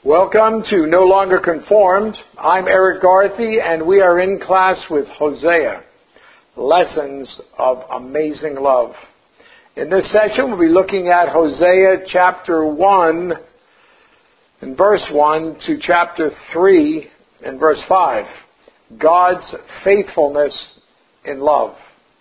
Welcome to No Longer Conformed. I'm Eric Garthy, and we are in class with Hosea, Lessons of Amazing Love. In this session, we'll be looking at Hosea chapter 1 and verse 1 to chapter 3 and verse 5, God's faithfulness in love.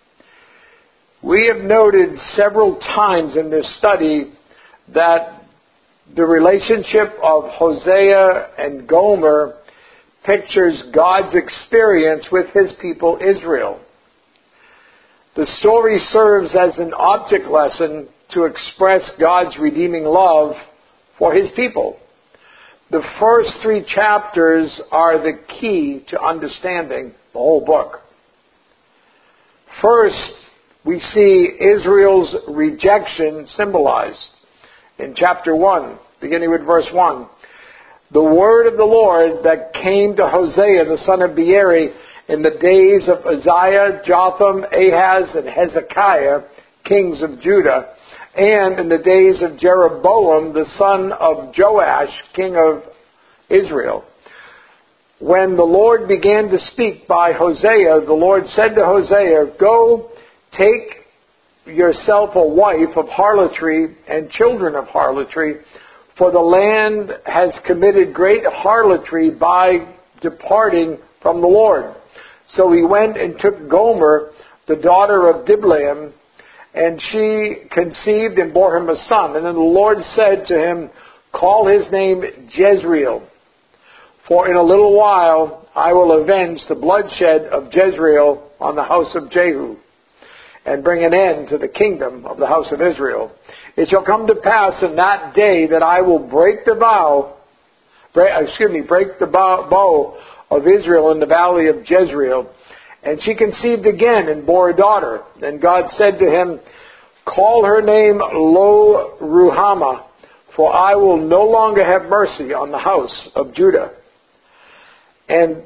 We have noted several times in this study that the relationship of Hosea and Gomer pictures God's experience with his people Israel. The story serves as an object lesson to express God's redeeming love for his people. The first 3 chapters are the key to understanding the whole book. First, we see Israel's rejection symbolized. In chapter 1, beginning with verse 1, the word of the Lord that came to Hosea, the son of Beeri, in the days of Uzziah, Jotham, Ahaz, and Hezekiah, kings of Judah, and in the days of Jeroboam, the son of Joash, king of Israel. When the Lord began to speak by Hosea, the Lord said to Hosea, "Go, take yourself a wife of harlotry and children of harlotry, for the land has committed great harlotry by departing from the Lord." So he went and took Gomer, the daughter of Diblaim, and she conceived and bore him a son. And then the Lord said to him, "Call his name Jezreel, for in a little while I will avenge the bloodshed of Jezreel on the house of Jehu, and bring an end to the kingdom of the house of Israel. It shall come to pass in that day that I will break the bow of Israel in the valley of Jezreel." And she conceived again and bore a daughter. Then God said to him, "Call her name Lo-Ruhamah, for I will no longer have mercy on the house of Judah, and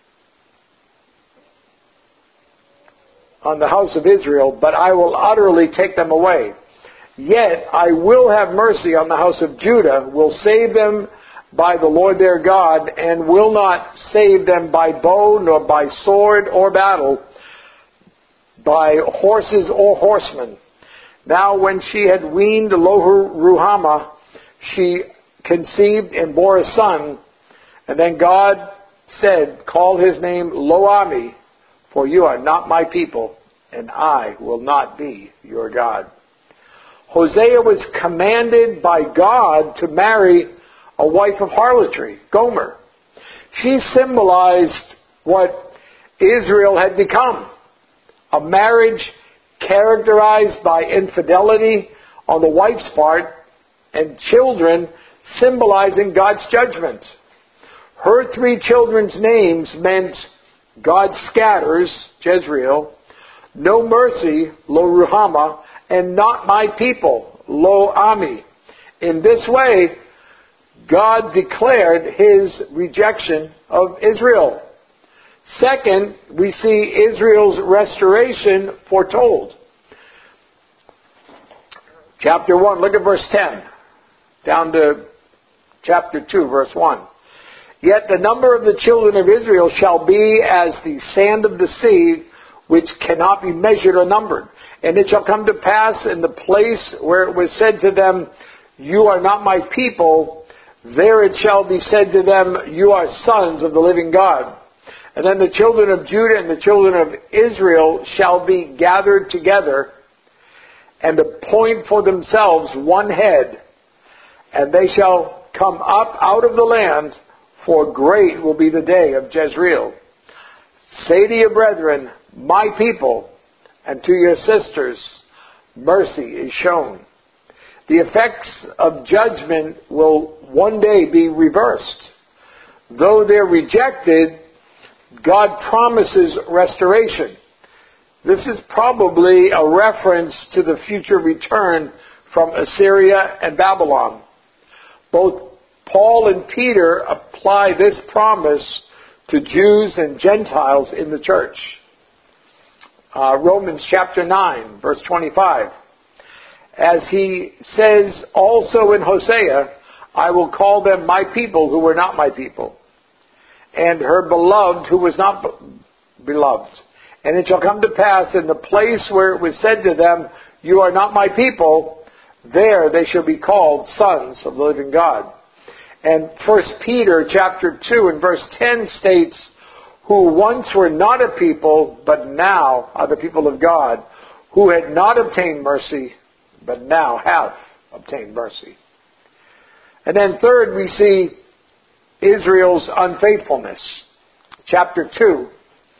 on the house of Israel, but I will utterly take them away. Yet I will have mercy on the house of Judah, will save them by the Lord their God, and will not save them by bow, nor by sword or battle, by horses or horsemen." Now when she had weaned Lo-Ruhamah, she conceived and bore a son. And then God said, "Call his name Lo-Ammi, for you are not my people, and I will not be your God." Hosea was commanded by God to marry a wife of harlotry, Gomer. She symbolized what Israel had become, a marriage characterized by infidelity on the wife's part, and children symbolizing God's judgment. Her 3 children's names meant God scatters, Jezreel, no mercy, Lo-Ruhamah, and not my people, Lo-Ammi. In this way, God declared his rejection of Israel. Second, we see Israel's restoration foretold. Chapter 1, look at verse 10, down to chapter 2, verse 1. "Yet the number of the children of Israel shall be as the sand of the sea, which cannot be measured or numbered. And it shall come to pass in the place where it was said to them, 'You are not my people,' there it shall be said to them, 'You are sons of the living God.' And then the children of Judah and the children of Israel shall be gathered together, and appoint for themselves one head, and they shall come up out of the land, for great will be the day of Jezreel. Say to your brethren, my people, and to your sisters, mercy is shown." The effects of judgment will one day be reversed. Though they're rejected, God promises restoration. This is probably a reference to the future return from Assyria and Babylon. Both Paul and Peter apply this promise to Jews and Gentiles in the church. Romans chapter 9, verse 25. As he says also in Hosea, I will call them my people who were not my people, and her beloved who was not beloved. And it shall come to pass in the place where it was said to them, you are not my people, there they shall be called sons of the living God. And 1 Peter chapter 2 and verse 10 states, who once were not a people, but now are the people of God, who had not obtained mercy, but now have obtained mercy. And then third, we see Israel's unfaithfulness. Chapter 2,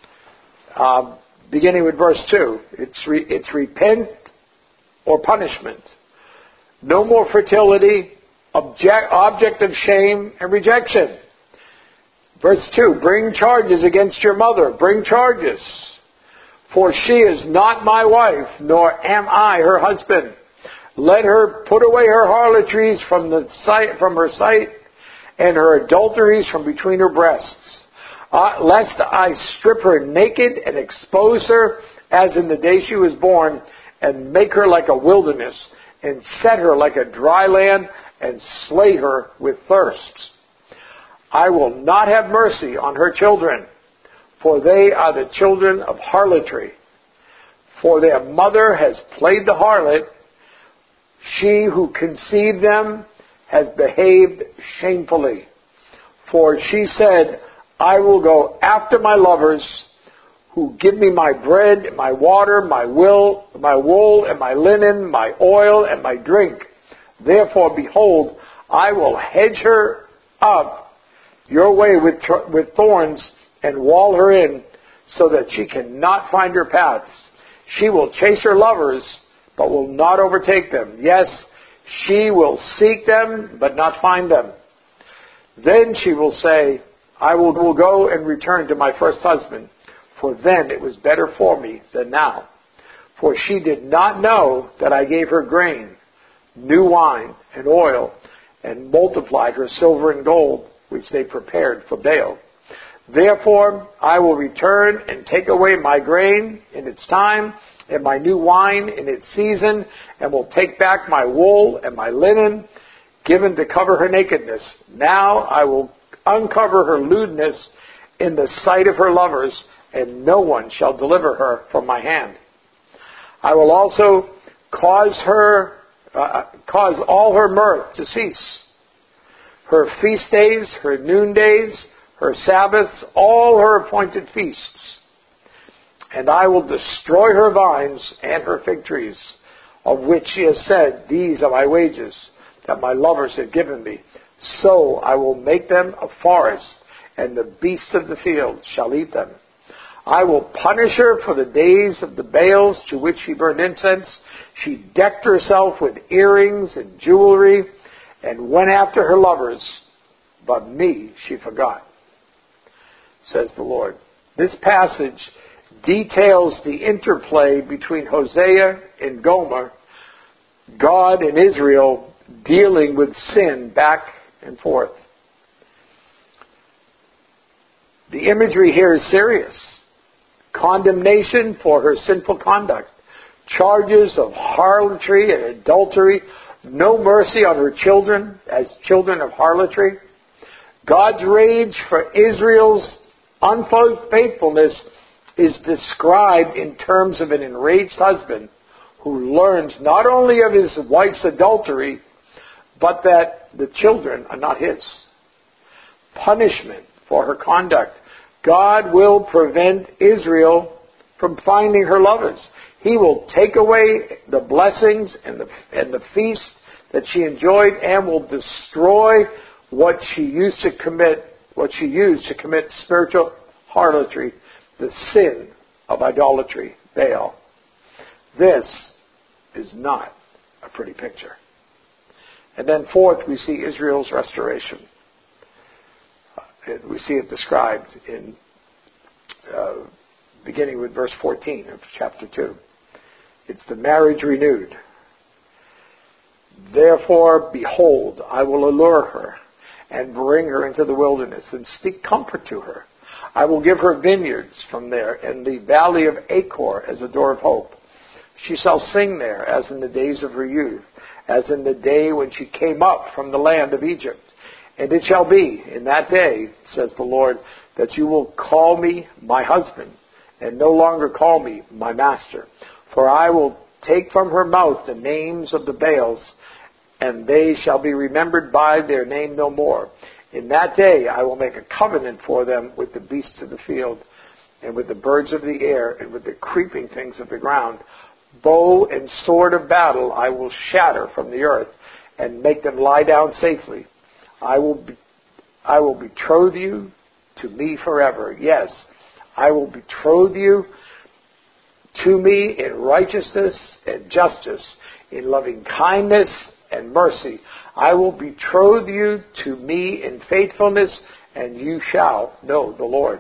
beginning with verse 2. It's repent or punishment. No more fertility, object of shame and rejection. Verse 2, bring charges against your mother. Bring charges. For she is not my wife, nor am I her husband. Let her put away her harlotries from her sight, and her adulteries from between her breasts. Lest I strip her naked and expose her as in the day she was born, and make her like a wilderness, and set her like a dry land, and slay her with thirst. I will not have mercy on her children, for they are the children of harlotry. For their mother has played the harlot. She who conceived them has behaved shamefully. For she said, I will go after my lovers, who give me my bread, my water, my wool, and my linen, my oil, and my drink. Therefore, behold, I will hedge her up your way with thorns, and wall her in, so that she cannot find her paths. She will chase her lovers, but will not overtake them. Yes, she will seek them, but not find them. Then she will say, I will go and return to my first husband, for then it was better for me than now. For she did not know that I gave her grain, new wine, and oil, and multiplied her silver and gold, which they prepared for Baal. Therefore I will return and take away my grain in its time, and my new wine in its season, and will take back my wool and my linen, given to cover her nakedness. Now I will uncover her lewdness in the sight of her lovers, and no one shall deliver her from my hand. I will also cause all her mirth to cease, her feast days, her noondays, her Sabbaths, all her appointed feasts. And I will destroy her vines and her fig trees, of which she has said, these are my wages, that my lovers have given me. So I will make them a forest, and the beasts of the field shall eat them. I will punish her for the days of the Baals to which she burned incense. She decked herself with earrings and jewelry, and went after her lovers, but me she forgot, says the Lord. This passage details the interplay between Hosea and Gomer, God and Israel dealing with sin back and forth. The imagery here is serious. Condemnation for her sinful conduct, charges of harlotry and adultery, no mercy on her children as children of harlotry. God's rage for Israel's unfaithfulness is described in terms of an enraged husband who learns not only of his wife's adultery, but that the children are not his. Punishment for her conduct. God will prevent Israel from finding her lovers. He will take away the blessings and the feast that she enjoyed, and will destroy what she used to commit spiritual harlotry, the sin of idolatry, Baal. This is not a pretty picture. And then fourth, we see Israel's restoration. We see it described in beginning with verse 14 of chapter 2. It's the marriage renewed. Therefore, behold, I will allure her and bring her into the wilderness and speak comfort to her. I will give her vineyards from there and the valley of Achor as a door of hope. She shall sing there as in the days of her youth, as in the day when she came up from the land of Egypt. And it shall be in that day, says the Lord, that you will call me my husband, and no longer call me my master. For I will take from her mouth the names of the Baals, and they shall be remembered by their name no more. In that day I will make a covenant for them with the beasts of the field, and with the birds of the air, and with the creeping things of the ground. Bow and sword of battle I will shatter from the earth, and make them lie down safely. I will betroth you to me forever. Yes, I will betroth you to me in righteousness and justice, in loving kindness and mercy. I will betroth you to me in faithfulness, and you shall know the Lord.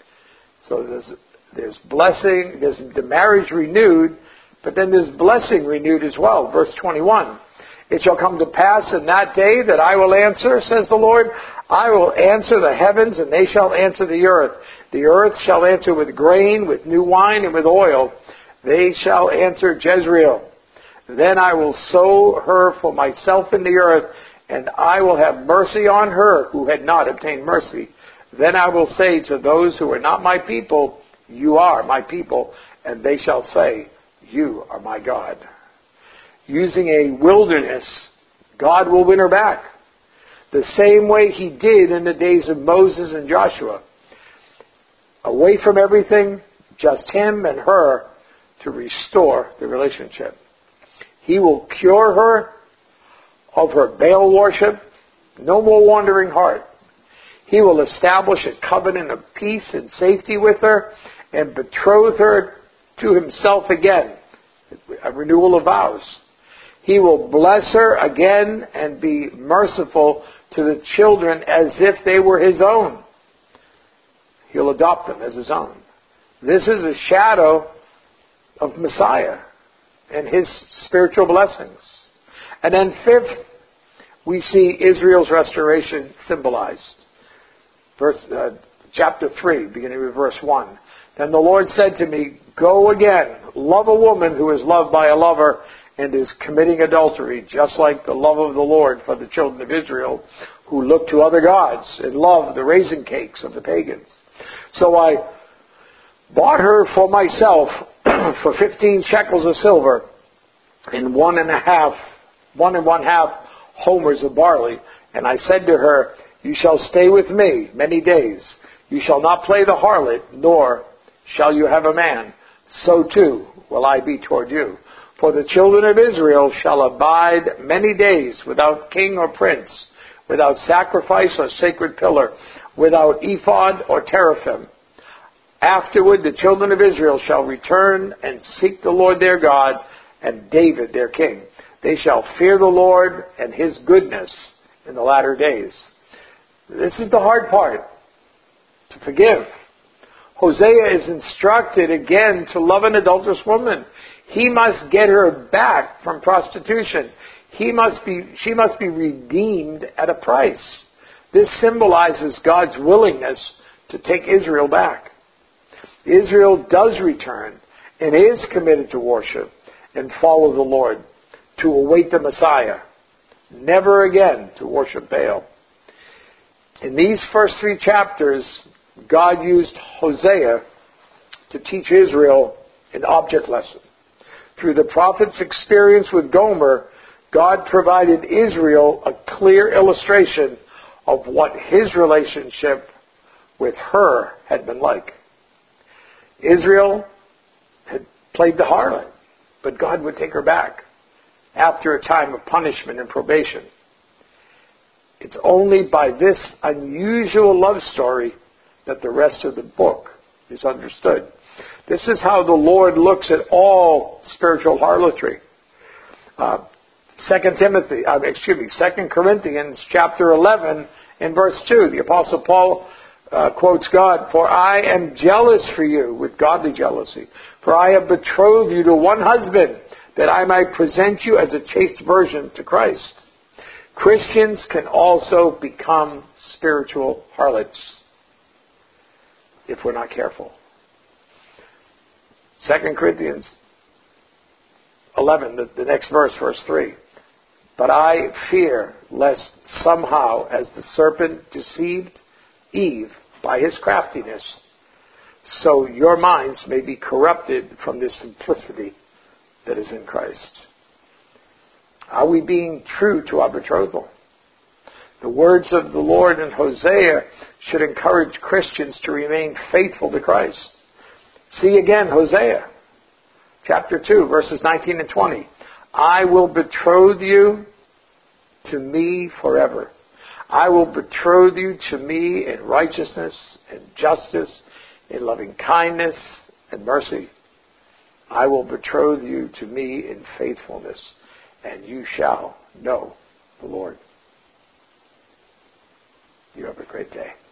So there's blessing, there's the marriage renewed, but then there's blessing renewed as well. Verse 21. It shall come to pass in that day that I will answer, says the Lord. I will answer the heavens, and they shall answer the earth. The earth shall answer with grain, with new wine, and with oil. They shall answer Jezreel. Then I will sow her for myself in the earth, and I will have mercy on her who had not obtained mercy. Then I will say to those who are not my people, you are my people, and they shall say, you are my God. Using a wilderness, God will win her back. The same way he did in the days of Moses and Joshua. Away from everything, just him and her to restore the relationship. He will cure her of her Baal worship. No more wandering heart. He will establish a covenant of peace and safety with her and betroth her to himself again. A renewal of vows. He will bless her again and be merciful to the children as if they were his own. He'll adopt them as his own. This is a shadow of Messiah and his spiritual blessings. And then fifth, we see Israel's restoration symbolized. Chapter 3, beginning with verse 1. Then the Lord said to me, go again, love a woman who is loved by a lover and is committing adultery, just like the love of the Lord for the children of Israel, who look to other gods and love the raisin cakes of the pagans. So I bought her for myself for 15 shekels of silver and 1.5 homers of barley. And I said to her, you shall stay with me many days. You shall not play the harlot, nor shall you have a man. So too will I be toward you. For the children of Israel shall abide many days without king or prince, without sacrifice or sacred pillar, without ephod or teraphim. Afterward the children of Israel shall return and seek the Lord their God and David their king. They shall fear the Lord and his goodness in the latter days. This is the hard part, to forgive. Hosea is instructed again to love an adulterous woman. He must get her back from prostitution. She must be redeemed at a price. This symbolizes God's willingness to take Israel back. Israel does return and is committed to worship and follow the Lord, to await the Messiah, never again to worship Baal. In these first 3 chapters, God used Hosea to teach Israel an object lesson. Through the prophet's experience with Gomer, God provided Israel a clear illustration of what his relationship with her had been like. Israel had played the harlot, but God would take her back after a time of punishment and probation. It's only by this unusual love story that the rest of the book is understood. This is how the Lord looks at all spiritual harlotry. 2 Corinthians chapter 11 and verse 2, the Apostle Paul quotes God, for I am jealous for you with godly jealousy, for I have betrothed you to one husband, that I might present you as a chaste virgin to Christ. Christians can also become spiritual harlots if we're not careful. 2 Corinthians 11, the next verse, verse 3. But I fear lest somehow, as the serpent deceived Eve by his craftiness, so your minds may be corrupted from the simplicity that is in Christ. Are we being true to our betrothal? The words of the Lord in Hosea should encourage Christians to remain faithful to Christ. See again Hosea, chapter 2, verses 19 and 20. I will betroth you to me forever. I will betroth you to me in righteousness and justice, in loving kindness and mercy. I will betroth you to me in faithfulness, and you shall know the Lord. You have a great day.